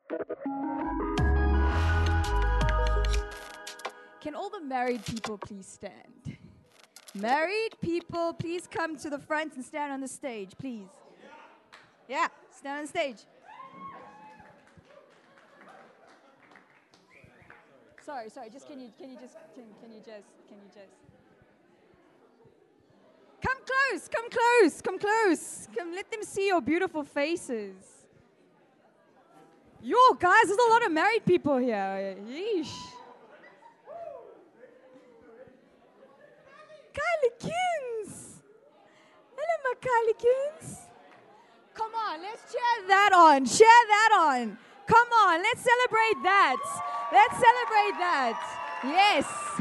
Can all the married people please stand? Married people, please come to the front and stand on the stage, please. Yeah, stand on the stage. Sorry, just can you just come close. Come, let them see your beautiful faces. Yo, guys, there's a lot of married people here. Yeesh. Kylikins. Hello, my Kylikins. Come on, let's cheer that on. Share that on. Come on, let's celebrate that. Let's celebrate that. Yes.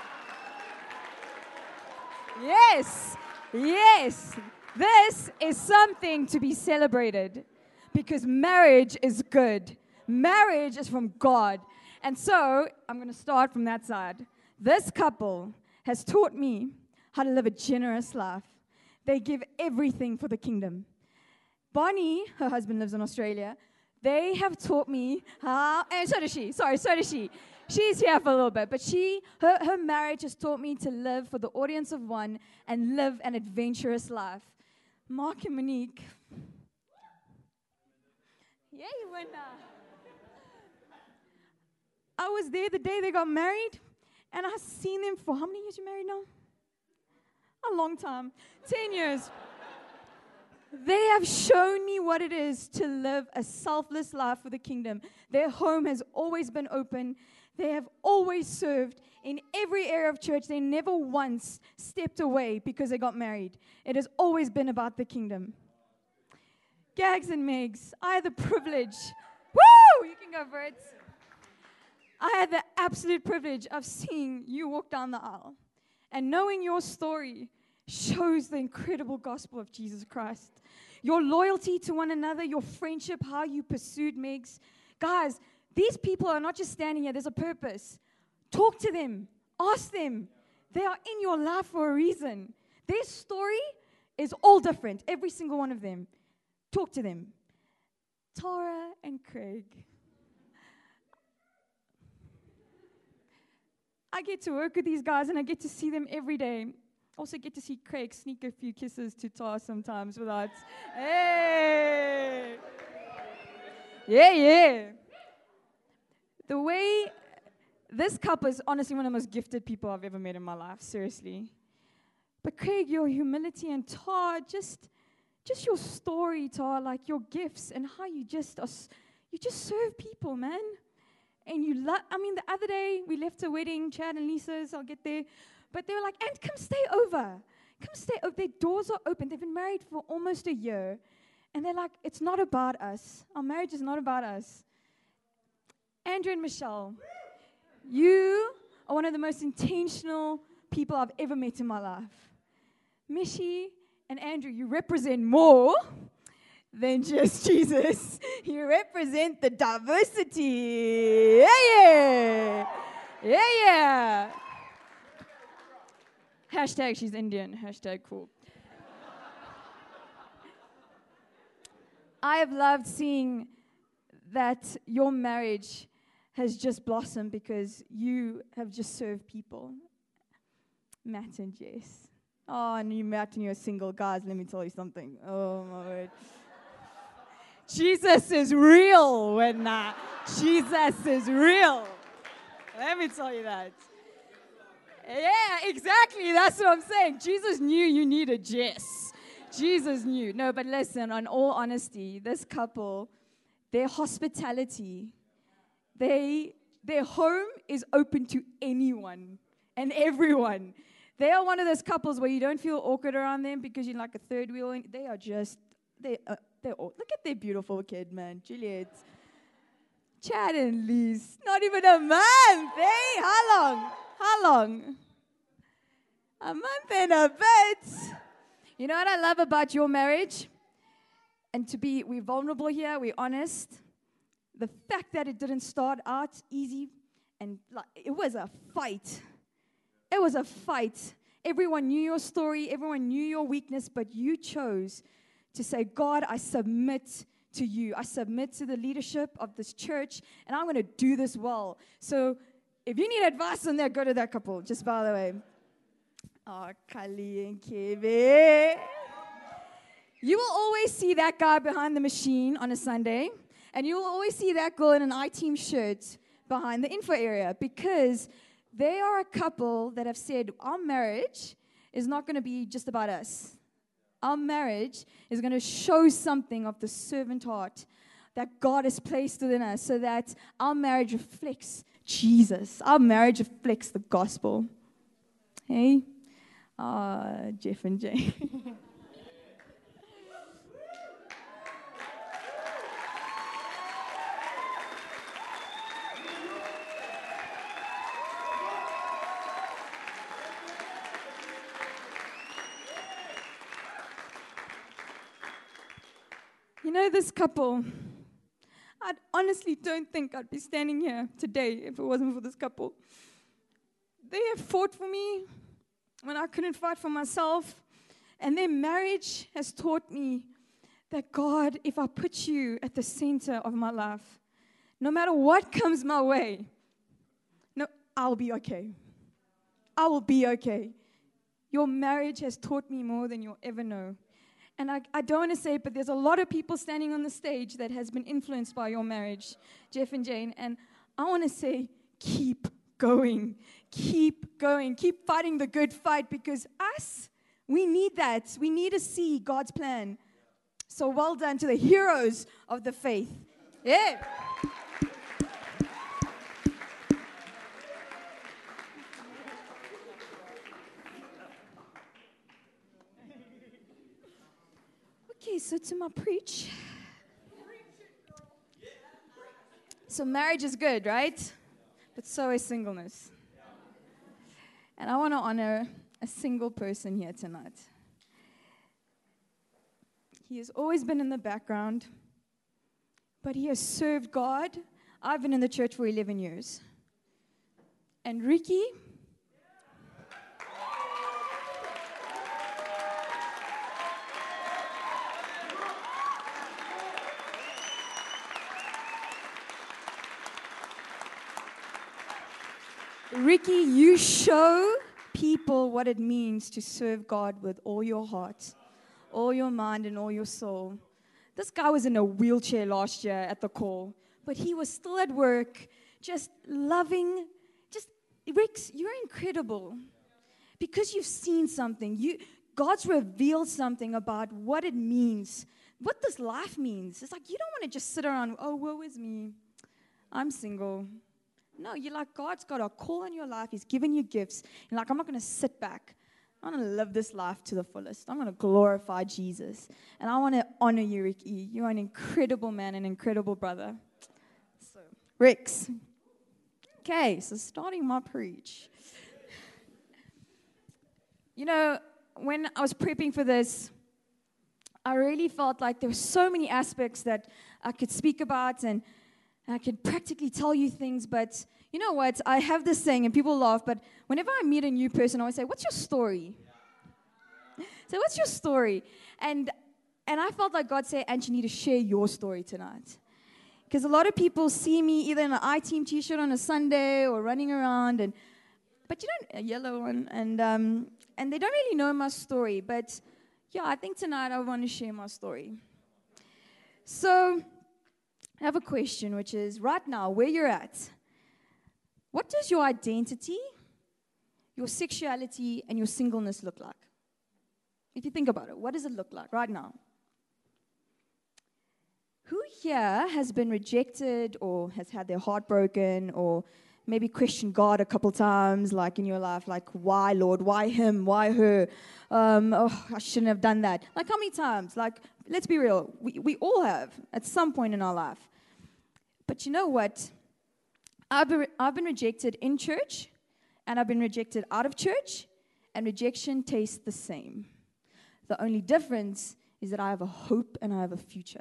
Yes. Yes. This is something to be celebrated because marriage is good. Marriage is from God. And so, I'm going to start from that side. This couple has taught me how to live a generous life. They give everything for the kingdom. Bonnie, her husband lives in Australia. They have taught me how, and so does she. So does she. She's here for a little bit, but her marriage has taught me to live for the audience of one and live an adventurous life. Mark and Monique. Yeah, you went. I was there the day they got married, and I've seen them for how many years you married now? A long time. 10 years. They have shown me what it is to live a selfless life for the kingdom. Their home has always been open. They have always served in every area of church. They never once stepped away because they got married. It has always been about the kingdom. Gags and Megs, I had the privilege. Woo! You can go for it. I had the absolute privilege of seeing you walk down the aisle. And knowing your story shows the incredible gospel of Jesus Christ. Your loyalty to one another, your friendship, how you pursued Megs. Guys, these people are not just standing here. There's a purpose. Talk to them. Ask them. They are in your life for a reason. Their story is all different, every single one of them. Talk to them. Tara and Craig. I get to work with these guys and I get to see them every day. Also get to see Craig sneak a few kisses to Tara sometimes without, hey! Yeah. The way, this couple is honestly one of the most gifted people I've ever met in my life, seriously. But Craig, your humility, and Tara, just your story, Tara, like your gifts and how you just serve people, man. And the other day, we left a wedding, Chad and Lisa's, I'll get there. But they were like, and come stay over. Come stay over. Their doors are open. They've been married for almost a year. And they're like, it's not about us. Our marriage is not about us. Andrew and Michelle, you are one of the most intentional people I've ever met in my life. Mishi and Andrew, you represent more than just Jesus. You represent the diversity. Yeah. Hashtag she's Indian. Hashtag cool. I have loved seeing that your marriage has just blossomed because you have just served people. Matt and Jess. Oh, and you, Matt, and you're single. Guys, let me tell you something. Oh, my word. Jesus is real Jesus is real. Let me tell you that. Yeah, exactly. That's what I'm saying. Jesus knew you needed Jess. Jesus knew. No, but listen, on all honesty, this couple, their hospitality, their home is open to anyone and everyone. They are one of those couples where you don't feel awkward around them because you're like a third wheel. They're all, look at their beautiful kid, man. Juliet. Chad and Liz. Not even a month, eh? How long? A month and a bit. You know what I love about your marriage? And we're vulnerable here, we're honest. The fact that it didn't start out easy and it was a fight. It was a fight. Everyone knew your story, everyone knew your weakness, but you chose to say, God, I submit to you. I submit to the leadership of this church, and I'm going to do this well. So if you need advice on that, go to that couple, just by the way. Oh, Kali and Kevin. You will always see that guy behind the machine on a Sunday, and you will always see that girl in an I-Team shirt behind the info area, because they are a couple that have said, our marriage is not going to be just about us. Our marriage is going to show something of the servant heart that God has placed within us, so that our marriage reflects Jesus. Our marriage reflects the gospel. Hey? Jeff and Jay. You know, this couple, I honestly don't think I'd be standing here today if it wasn't for this couple. They have fought for me when I couldn't fight for myself. And their marriage has taught me that, God, if I put you at the center of my life, no matter what comes my way, no, I'll be okay. I will be okay. Your marriage has taught me more than you'll ever know. And I don't want to say it, but there's a lot of people standing on the stage that has been influenced by your marriage, Jeff and Jane. And I want to say, keep going. Keep going. Keep fighting the good fight, because we need that. We need to see God's plan. So well done to the heroes of the faith. Yeah. Okay, so to my preach. So marriage is good, right? But so is singleness. And I want to honor a single person here tonight. He has always been in the background, but he has served God. I've been in the church for 11 years. And Ricky, you show people what it means to serve God with all your heart, all your mind, and all your soul. This guy was in a wheelchair last year at the call, but he was still at work, just loving. Rix, you're incredible. Because you've seen something. God's revealed something about what it means, what this life means. It's like you don't want to just sit around, oh, woe is me. I'm single. No, you're like, God's got a call on your life. He's given you gifts. You're like, I'm not going to sit back. I'm going to live this life to the fullest. I'm going to glorify Jesus. And I want to honor you, Ricky. You're an incredible man, an incredible brother. So, Rix. Okay, so starting my preach. You know, when I was prepping for this, I really felt like there were so many aspects that I could speak about, and I could practically tell you things, but you know what? I have this saying, and people laugh, but whenever I meet a new person, I always say, what's your story? So what's your story? And I felt like God said, and you need to share your story tonight. Because a lot of people see me either in an I-Team t-shirt on a Sunday or running around, but you don't, a yellow one, and they don't really know my story. But yeah, I think tonight I want to share my story. So I have a question, which is, right now, where you're at, what does your identity, your sexuality, and your singleness look like? If you think about it, what does it look like right now? Who here has been rejected or has had their heart broken or maybe questioned God a couple times, like in your life, like, why, Lord? Why him? Why her? I shouldn't have done that. Like, how many times? Like, let's be real. We all have at some point in our life. But you know what? I've been rejected in church, and I've been rejected out of church, and rejection tastes the same. The only difference is that I have a hope and I have a future.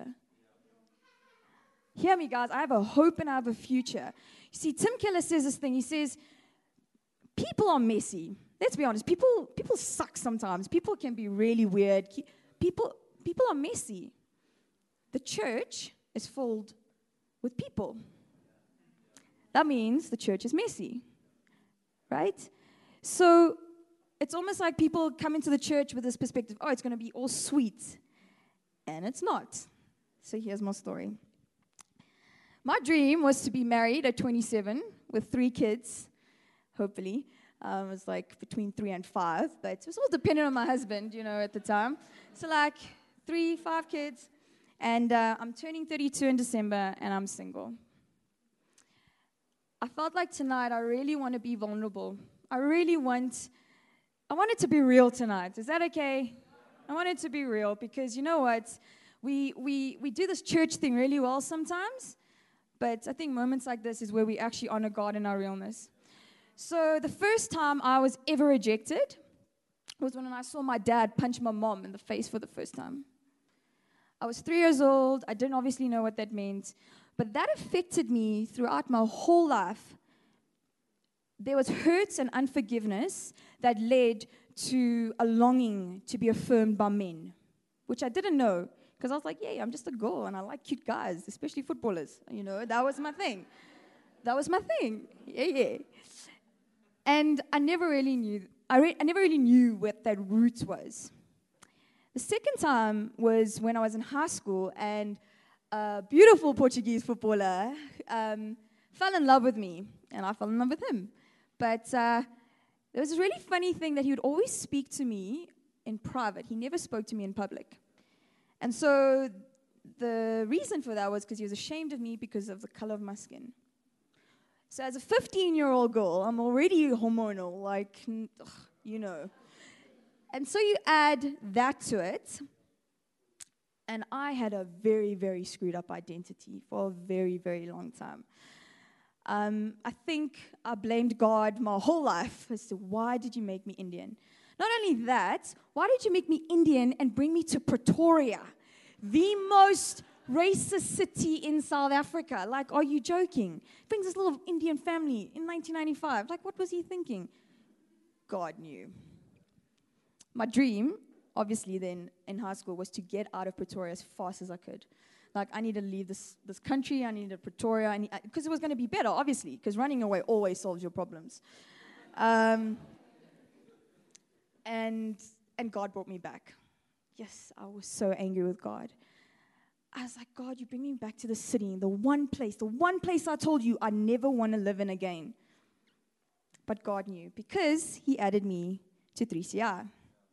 Hear me, guys. I have a hope and I have a future. You see, Tim Keller says this thing. He says, people are messy. Let's be honest. People suck sometimes. People can be really weird. People are messy. the church is filled with people. That means the church is messy, right? So it's almost like people come into the church with this perspective, oh, it's going to be all sweet. And it's not. So here's my story. My dream was to be married at 27 with 3 kids, hopefully. It was like between 3 and 5, but it was all dependent on my husband, at the time. So like 3, 5 kids. And I'm turning 32 in December, and I'm single. I felt like tonight I really want to be vulnerable. I want it to be real tonight. Is that okay? I want it to be real because you know what? We do this church thing really well sometimes, but I think moments like this is where we actually honor God in our realness. So the first time I was ever rejected was when I saw my dad punch my mom in the face for the first time. I was 3 years old. I didn't obviously know what that meant, but that affected me throughout my whole life. There was hurt and unforgiveness that led to a longing to be affirmed by men, which I didn't know because I was like, yeah, I'm just a girl and I like cute guys, especially footballers. That was my thing. Yeah. And I never really knew. I never really knew what that root was. The second time was when I was in high school and a beautiful Portuguese footballer fell in love with me, and I fell in love with him. But there was a really funny thing that he would always speak to me in private. He never spoke to me in public. And so the reason for that was because he was ashamed of me because of the color of my skin. So as a 15-year-old girl, I'm already hormonal, And so you add that to it. And I had a very, very screwed up identity for a very, very long time. I think I blamed God my whole life as to why did you make me Indian? Not only that, why did you make me Indian and bring me to Pretoria, the most racist city in South Africa? Like, are you joking? Brings this little Indian family in 1995. Like, what was he thinking? God knew. My dream, obviously then in high school, was to get out of Pretoria as fast as I could. Like, I needed to leave this country, I needed Pretoria, because it was going to be better, obviously, because running away always solves your problems. And God brought me back. Yes, I was so angry with God. I was like, God, you bring me back to the city, the one place I told you I never want to live in again. But God knew, because he added me to 3CI.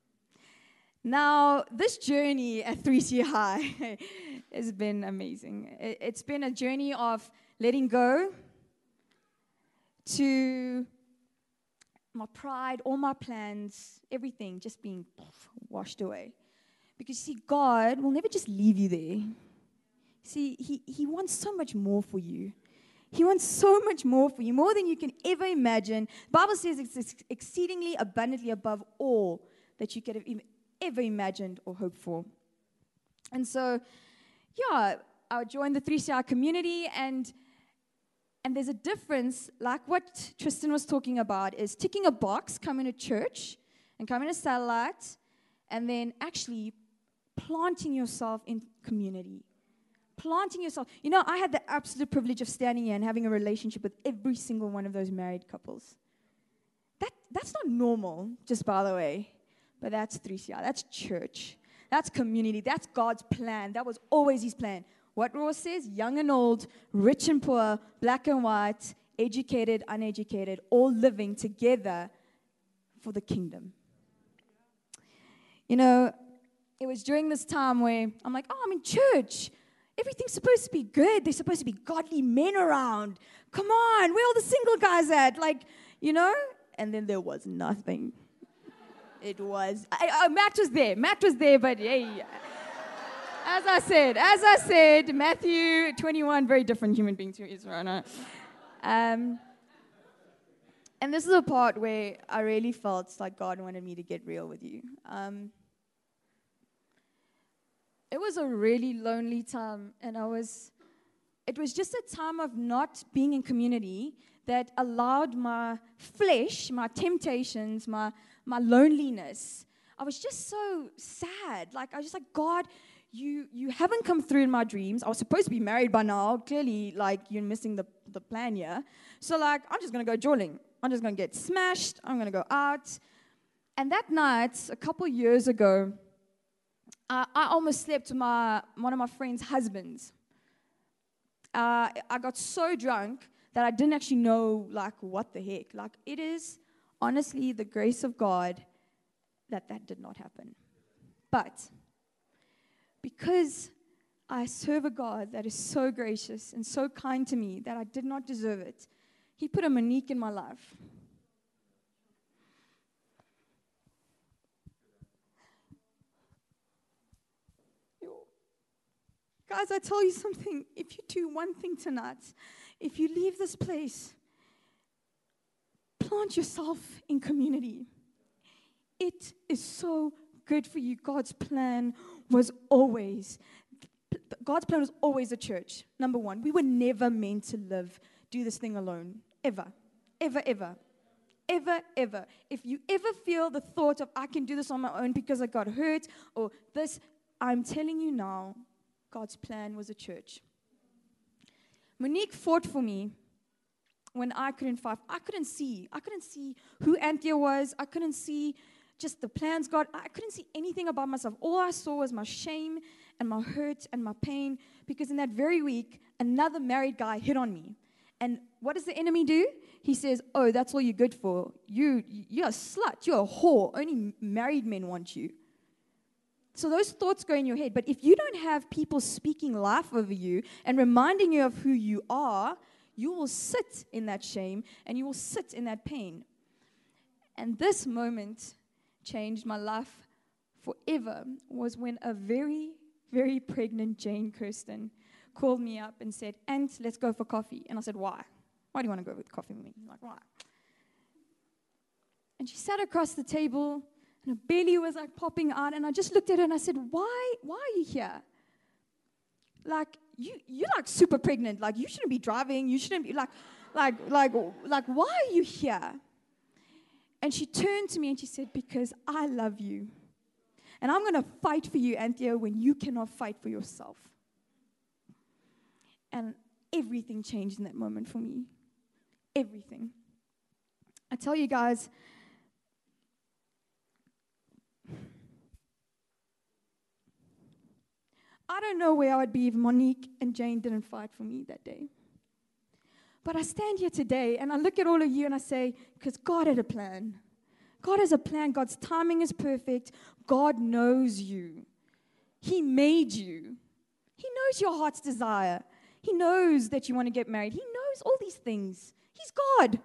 Now, this journey at 3CI has been amazing. It's been a journey of letting go to my pride, all my plans, everything just being washed away. Because, see, God will never just leave you there. See, He wants so much more for you. He wants so much more for you, more than you can ever imagine. The Bible says it's exceedingly abundantly above all that you could have ever imagined or hoped for. And so, yeah, I joined the 3CI community, and there's a difference, like what Tristan was talking about, is ticking a box, coming to church, and coming to Satellite, and then actually planting yourself in community. Planting yourself. I had the absolute privilege of standing here and having a relationship with every single one of those married couples. That's not normal, just by the way. But that's 3CI. That's church. That's community. That's God's plan. That was always his plan. What Ross says, young and old, rich and poor, black and white, educated, uneducated, all living together for the kingdom. It was during this time where I'm like, I'm in church. Everything's supposed to be good. There's supposed to be godly men around. Come on, where are all the single guys at? And then there was nothing. It was, Matt was there, but hey, as I said, Matthew 21, very different human being to Israel. And this is a part where I really felt like God wanted me to get real with you. It was a really lonely time, and it was just a time of not being in community that allowed my flesh, my temptations, my loneliness. I was just so sad. I was just like, God, you haven't come through in my dreams. I was supposed to be married by now. Clearly, like, you're missing the plan here. So, like, I'm just going to go jawling. I'm just going to get smashed. I'm going to go out. And that night, a couple years ago, I almost slept with one of my friend's husbands. I got so drunk that I didn't actually know, like, what the heck. Like, it is honestly the grace of God that did not happen. But because I serve a God that is so gracious and so kind to me that I did not deserve it, He put a Monique in my life. Guys, I tell you something. If you do one thing tonight, if you leave this place, plant yourself in community. It is so good for you. God's plan was always a church. Number one, we were never meant to do this thing alone. Ever. Ever, ever. Ever, ever. If you ever feel the thought of, I can do this on my own because I got hurt, or this, I'm telling you now, God's plan was a church. Monique fought for me when I couldn't fight. I couldn't see who Anthea was. I couldn't see just the plans God. I couldn't see anything about myself. All I saw was my shame and my hurt and my pain, because in that very week, another married guy hit on me. And what does the enemy do? He says, oh, that's all you're good for. You're a slut. You're a whore. Only married men want you. So those thoughts go in your head. But if you don't have people speaking life over you and reminding you of who you are, you will sit in that shame and you will sit in that pain. And this moment changed my life forever, was when a very, very pregnant Jane Kirsten called me up and said, Ant, let's go for coffee. And I said, why? Why do you want to go with coffee with me? Like, why? And she sat across the table, and her belly was like popping out, and I just looked at her and I said, why are you here? Like, you're like super pregnant. Like, you shouldn't be driving. You shouldn't be like, why are you here? And she turned to me and she said, because I love you. And I'm going to fight for you, Anthea, when you cannot fight for yourself. And everything changed in that moment for me. Everything. I tell you guys, I don't know where I would be if Monique and Jane didn't fight for me that day. But I stand here today and I look at all of you and I say, because God had a plan. God has a plan. God's timing is perfect. God knows you. He made you. He knows your heart's desire. He knows that you want to get married. He knows all these things. He's God.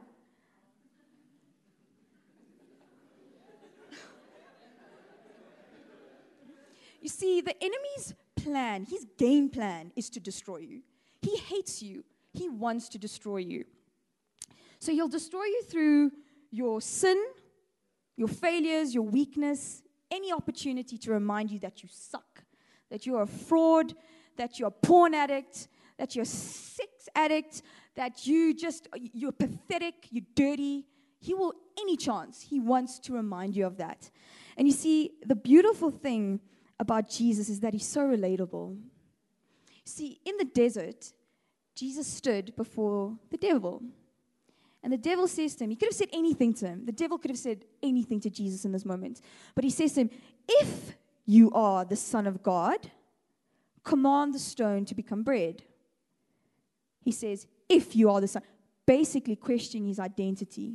You see, the enemy's plan, his game plan, is to destroy you. He hates you. He wants to destroy you. So he'll destroy you through your sin, your failures, your weakness, any opportunity to remind you that you suck, that you're a fraud, that you're a porn addict, that you're a sex addict, that you're pathetic, you're dirty. He will, any chance, he wants to remind you of that. And you see, the beautiful thing about Jesus is that he's so relatable. See, in the desert, Jesus stood before the devil. And the devil says to him, he could have said anything to him. The devil could have said anything to Jesus in this moment. But he says to him, if you are the Son of God, command the stone to become bread. He says, if you are the Son, basically questioning his identity.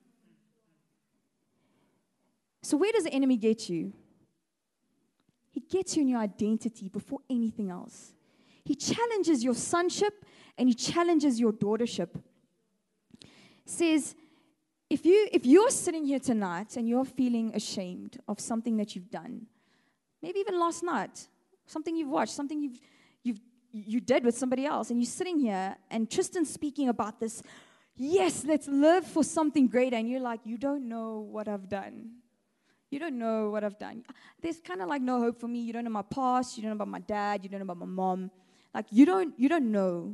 So where does the enemy get you? He gets you in your identity before anything else. He challenges your sonship and he challenges your daughtership. Says, if you're sitting here tonight and you're feeling ashamed of something that you've done, maybe even last night, something you've watched, something you did with somebody else, and you're sitting here and Tristan's speaking about this, yes, let's live for something greater, and you're like, you don't know what I've done. You don't know what I've done. There's kind of like no hope for me. You don't know my past. You don't know about my dad. You don't know about my mom. Like, you don't know.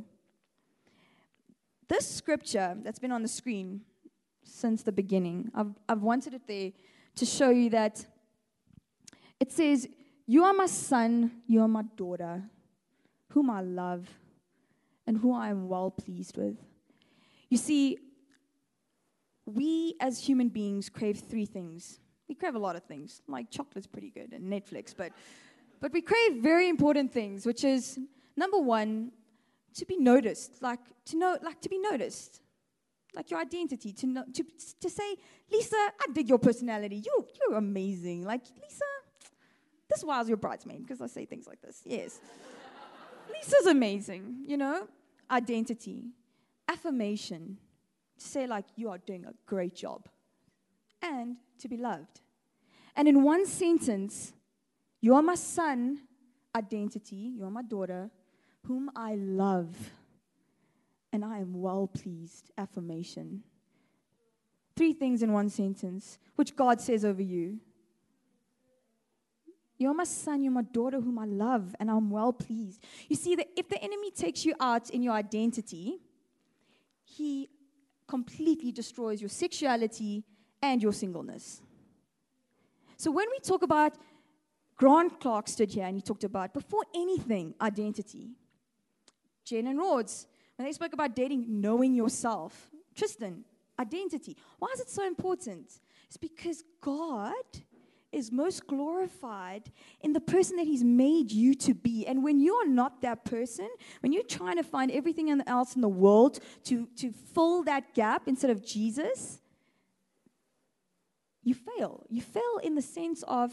This scripture that's been on the screen since the beginning, I've wanted it there to show you that it says, You are my son, you are my daughter, whom I love and who I am well pleased with. You see, we as human beings crave three things. We crave a lot of things, like chocolate's pretty good and Netflix, but we crave very important things, which is, number one, to be noticed, to be noticed. Like your identity, to say, Lisa, I dig your personality. You're amazing. Like, Lisa, this is why I was your bridesmaid, because I say things like this. Yes. Lisa's amazing, Identity. Affirmation. To say, like, you are doing a great job. And to be loved. And in one sentence, you are my son, identity, you are my daughter, whom I love. And I am well pleased, affirmation. Three things in one sentence, which God says over you. You are my son, you're my daughter whom I love, and I'm well pleased. You see, that if the enemy takes you out in your identity, he completely destroys your sexuality and your singleness. So when we talk about, Grant Clark stood here and he talked about, before anything, identity. Jen and Rhodes, when they spoke about dating, knowing yourself. Tristan, identity. Why is it so important? It's because God is most glorified in the person that he's made you to be. And when you are not that person, when you're trying to find everything else in the world to fill that gap instead of Jesus, you fail. You fail in the sense of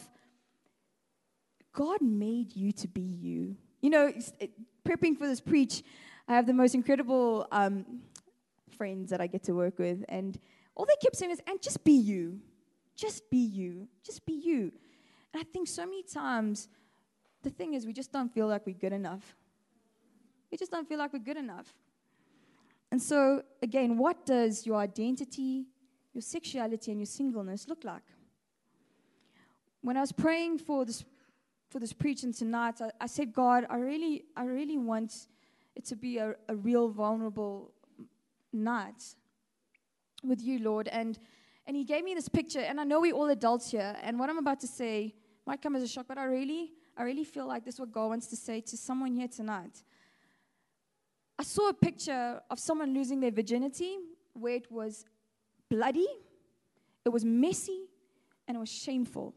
God made you to be you. Prepping for this preach, I have the most incredible friends that I get to work with, and all they kept saying is, and just be you. Just be you. Just be you. And I think so many times, the thing is, we just don't feel like we're good enough. We just don't feel like we're good enough. And so, again, what does your identity, your sexuality, and your singleness look like? When I was praying for this preaching tonight, I said, God, I really want it to be a real vulnerable night with you, Lord. And he gave me this picture, and I know we're all adults here, and what I'm about to say might come as a shock, but I really feel like this is what God wants to say to someone here tonight. I saw a picture of someone losing their virginity where it was bloody, it was messy, and it was shameful.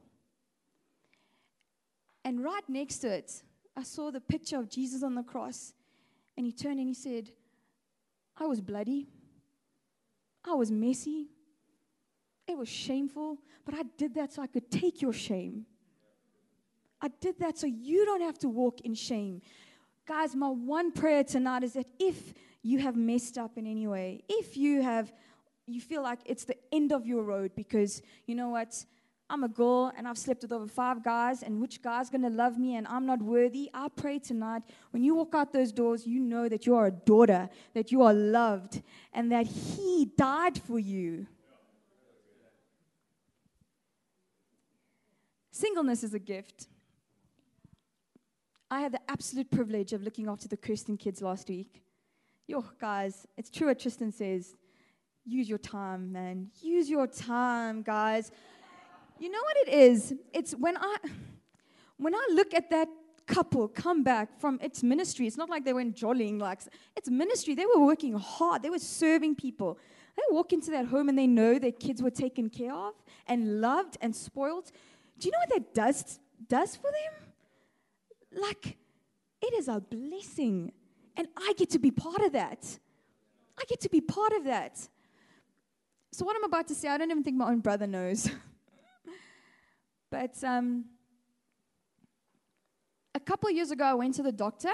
And right next to it, I saw the picture of Jesus on the cross, and he turned and he said, I was bloody, I was messy, it was shameful, but I did that so I could take your shame. I did that so you don't have to walk in shame. Guys, my one prayer tonight is that if you have messed up in any way, if you feel like it's the end of your road because, you know what, I'm a girl and I've slept with over 5 guys, and which guy's going to love me and I'm not worthy, I pray tonight, when you walk out those doors, you know that you are a daughter, that you are loved, and that he died for you. Singleness is a gift. I had the absolute privilege of looking after the Kirsten kids last week. Yo, guys, it's true what Tristan says. Use your time, man. Use your time, guys. You know what it is? It's when I look at that couple come back from its ministry, it's not like they went jollying, like it's ministry. They were working hard. They were serving people. They walk into that home and they know their kids were taken care of and loved and spoiled. Do you know what that does for them? Like, it is a blessing. And I get to be part of that. I get to be part of that. So what I'm about to say, I don't even think my own brother knows. But a couple of years ago, I went to the doctor.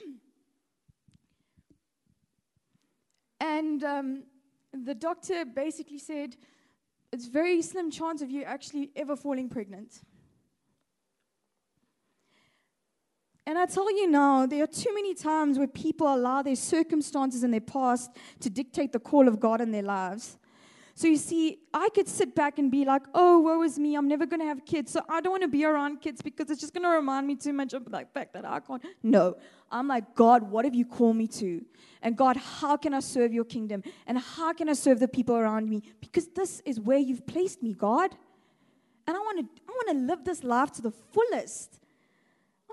And the doctor basically said, it's very slim chance of you actually ever falling pregnant. And I tell you now, there are too many times where people allow their circumstances in their past to dictate the call of God in their lives. So you see, I could sit back and be like, oh, woe is me, I'm never going to have kids, so I don't want to be around kids because it's just going to remind me too much of the fact that I can't. No, I'm like, God, what have you called me to? And God, how can I serve your kingdom? And how can I serve the people around me? Because this is where you've placed me, God. And I want to live this life to the fullest.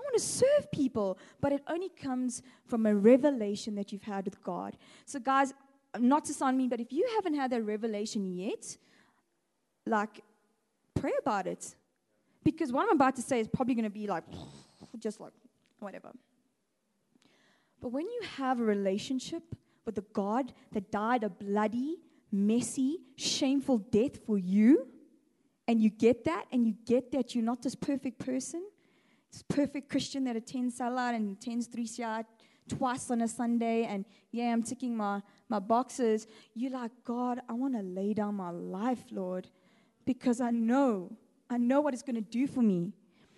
want to serve people. But it only comes from a revelation that you've had with God. So guys, not to sound mean, but if you haven't had that revelation yet, like, pray about it. Because what I'm about to say is probably going to be like, just like, whatever. But when you have a relationship with the God that died a bloody, messy, shameful death for you, and you get that you're not this perfect person, this perfect Christian that attends Salah and attends 3CR twice on a Sunday, and yeah, I'm ticking my boxes, you're like, God, I want to lay down my life, Lord, because I know what it's going to do for me.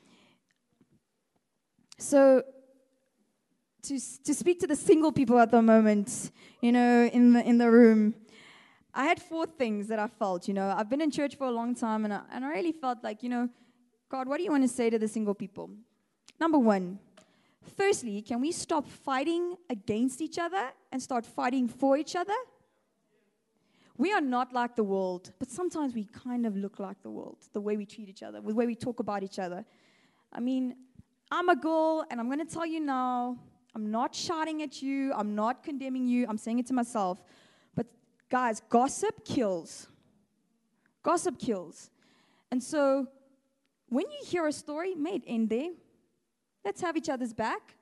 So, to speak to the single people at the moment, in the room, I had 4 things that I felt, I've been in church for a long time, and I really felt like, God, what do you want to say to the single people? Number 1, firstly, can we stop fighting against each other and start fighting for each other? We are not like the world, but sometimes we kind of look like the world, the way we treat each other, the way we talk about each other. I mean, I'm a girl, and I'm going to tell you now, I'm not shouting at you, I'm not condemning you, I'm saying it to myself. But guys, gossip kills. Gossip kills. And so, when you hear a story, may it end there. Let's have each other's back.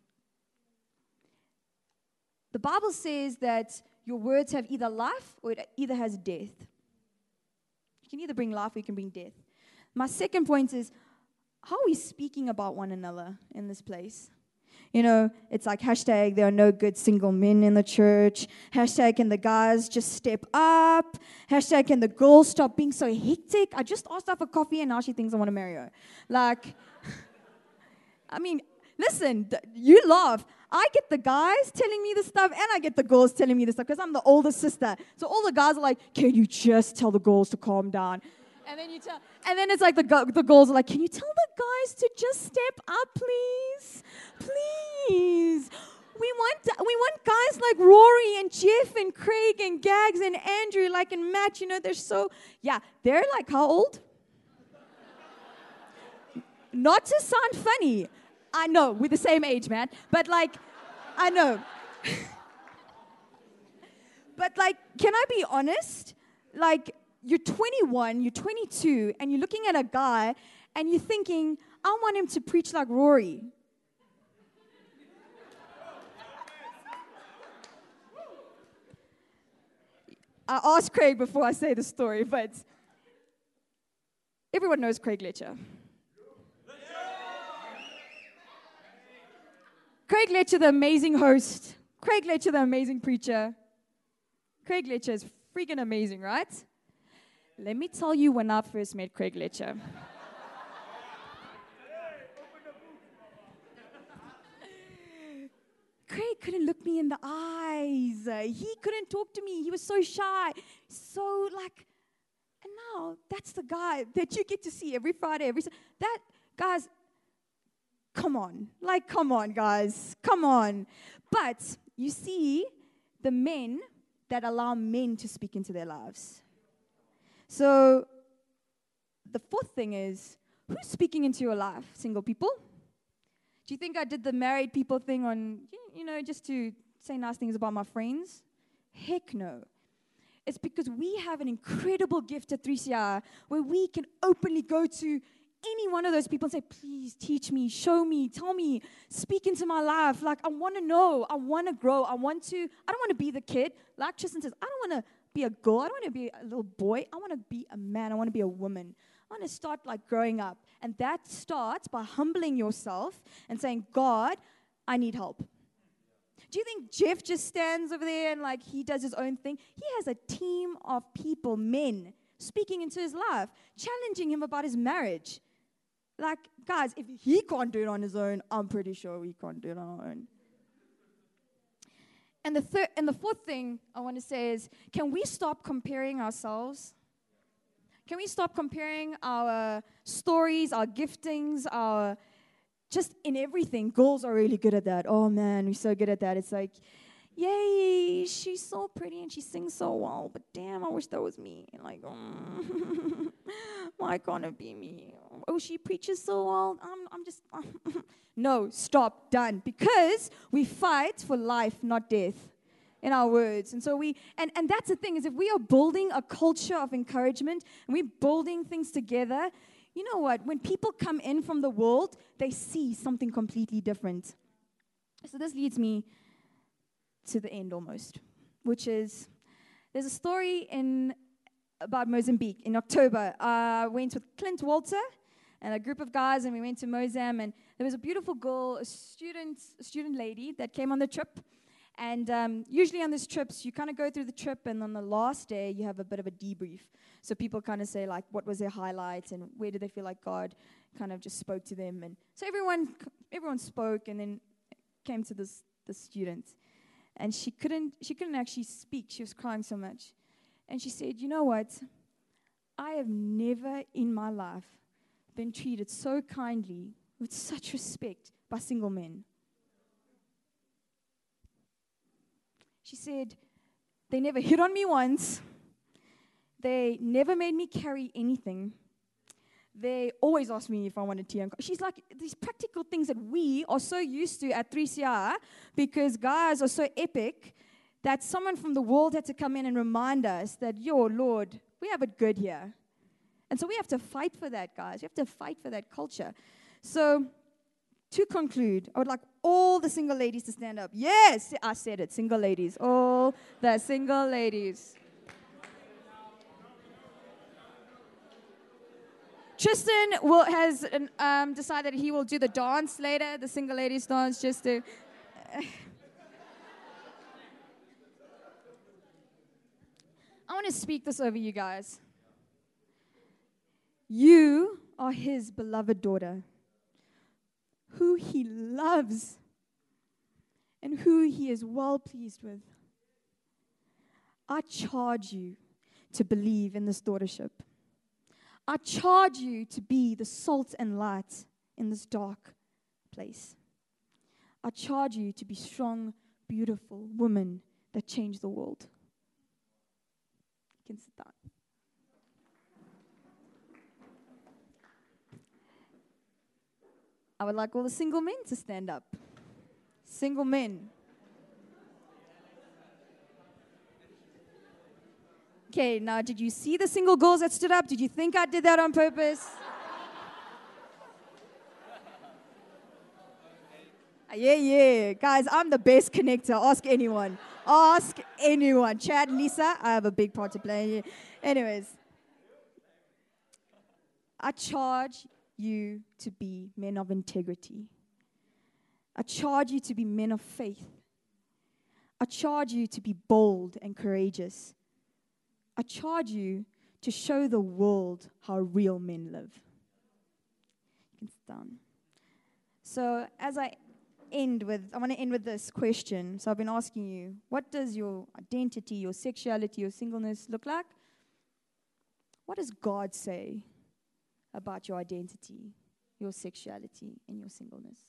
The Bible says that your words have either life or it either has death. You can either bring life or you can bring death. My second point is, how are we speaking about one another in this place? It's like hashtag, there are no good single men in the church. Hashtag, can the guys just step up? Hashtag, can the girls stop being so hectic? I just asked her for coffee and now she thinks I want to marry her. Like, I mean, listen, you laugh. I get the guys telling me this stuff and I get the girls telling me this stuff because I'm the older sister. So all the guys are like, can you just tell the girls to calm down? And then it's like the girls are like, can you tell the guys to just step up, please? Please. We want guys like Rory and Jeff and Craig and Gags and Andrew, like, and Matt, they're like how old? Not to sound funny. I know, we're the same age, man. But like, I know. But like, can I be honest? Like, you're 21, you're 22, and you're looking at a guy, and you're thinking, I want him to preach like Rory. I asked Craig before I say the story, but everyone knows Craig Letcher. Craig Letcher, the amazing host. Craig Letcher, the amazing preacher. Craig Letcher is freaking amazing, right? Let me tell you when I first met Craig Letcher. Craig couldn't look me in the eyes. He couldn't talk to me. He was so shy. So and now that's the guy that you get to see every Friday, guys, come on. Come on, guys. Come on. But you see the men that allow men to speak into their lives. So the 4th thing is, who's speaking into your life, single people? Do you think I did the married people thing on, just to say nice things about my friends? Heck no. It's because we have an incredible gift at 3CR where we can openly go to any one of those people and say, please teach me, show me, tell me, speak into my life. Like, I want to know, I want to grow, I don't want to be the kid. Like Tristan says, I don't want to be a girl, I don't want to be a little boy, I want to be a man, I want to be a woman. I want to start growing up. And that starts by humbling yourself and saying, God, I need help. Do you think Jeff just stands over there and he does his own thing? He has a team of people, men, speaking into his life, challenging him about his marriage. Guys, if he can't do it on his own, I'm pretty sure we can't do it on our own. And the 4th thing I want to say is, can we stop comparing ourselves? Can we stop comparing our stories, our giftings, just in everything? Girls are really good at that. Oh man, we're so good at that. It's like, yay, she's so pretty and she sings so well, but damn, I wish that was me. Why can't it be me? Oh, she preaches so well. I'm just, no, stop, done. Because we fight for life, not death, in our words. And so and that's the thing, is if we are building a culture of encouragement, and we're building things together, you know what? When people come in from the world, they see something completely different. So this leads me to the end almost, which is, there's a story about Mozambique. In October, I went with Clint Walter and a group of guys, and we went to Mozambique, and there was a beautiful girl, a student lady that came on the trip. And usually on these trips, you kind of go through the trip, and on the last day, you have a bit of a debrief. So people kind of say, like, what was their highlights, and where did they feel like God kind of just spoke to them. And so everyone spoke, and then came to the student. And she couldn't actually speak. She was crying so much. And she said, you know what? I have never in my life been treated so kindly, with such respect, by single men. She said, they never hit on me once. They never made me carry anything. They always asked me if I wanted tea. She's like, these practical things that we are so used to at 3CR, because guys are so epic, that someone from the world had to come in and remind us that, yo, Lord, we have it good here. And so we have to fight for that, guys. We have to fight for that culture. So to conclude, I would like all the single ladies to stand up. Yes, I said it, single ladies. All the single ladies. Tristan has decided he will do the dance later, the single ladies dance, just to... I want to speak this over you guys. You are his beloved daughter, who he loves and who he is well pleased with. I charge you to believe in this daughtership. I charge you to be the salt and light in this dark place. I charge you to be strong, beautiful women that change the world. You can sit down. I would like all the single men to stand up. Single men. Okay, now did you see the single girls that stood up? Did you think I did that on purpose? Yeah. Guys, I'm the best connector. Ask anyone. Ask anyone. Chad, Lisa, I have a big part to play here. Anyways, I charge you to be men of integrity. I charge you to be men of faith. I charge you to be bold and courageous. I charge you to show the world how real men live. You can sit down. So as I want to end with this question. So I've been asking you, what does your identity, your sexuality, your singleness look like? What does God say about your identity, your sexuality, and your singleness?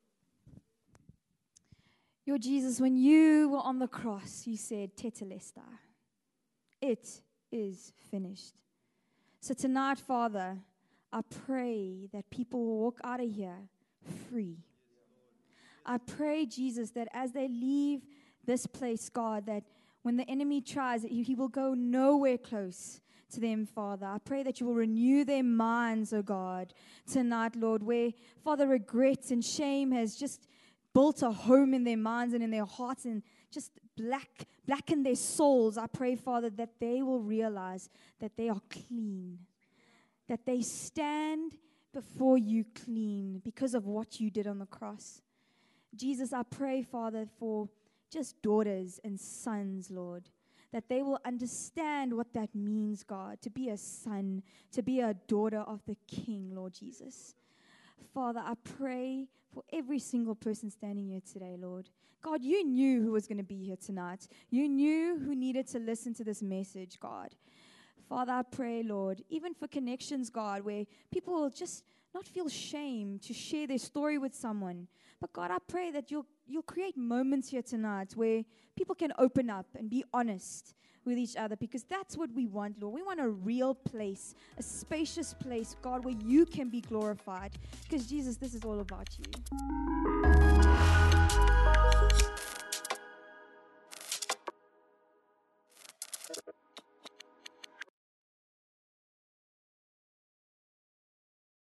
Your Jesus, when you were on the cross, you said, Tetelestai. It is finished. So tonight, Father, I pray that people will walk out of here free. I pray, Jesus, that as they leave this place, God, that when the enemy tries, that he will go nowhere close to them, Father. I pray that you will renew their minds, oh God, tonight, Lord, where, Father, regret and shame has just built a home in their minds and in their hearts and just blacken their souls. I pray, Father, that they will realize that they are clean, that they stand before you clean because of what you did on the cross. Jesus, I pray, Father, for just daughters and sons, Lord, that they will understand what that means, God, to be a son, to be a daughter of the King, Lord Jesus. Father, I pray for every single person standing here today, Lord. God, you knew who was going to be here tonight. You knew who needed to listen to this message, God. Father, I pray, Lord, even for connections, God, where people will just not feel shame to share their story with someone. But God, I pray that you'll create moments here tonight where people can open up and be honest with each other, because that's what we want, Lord. We want a real place, a spacious place, God, where you can be glorified. Because Jesus, this is all about you.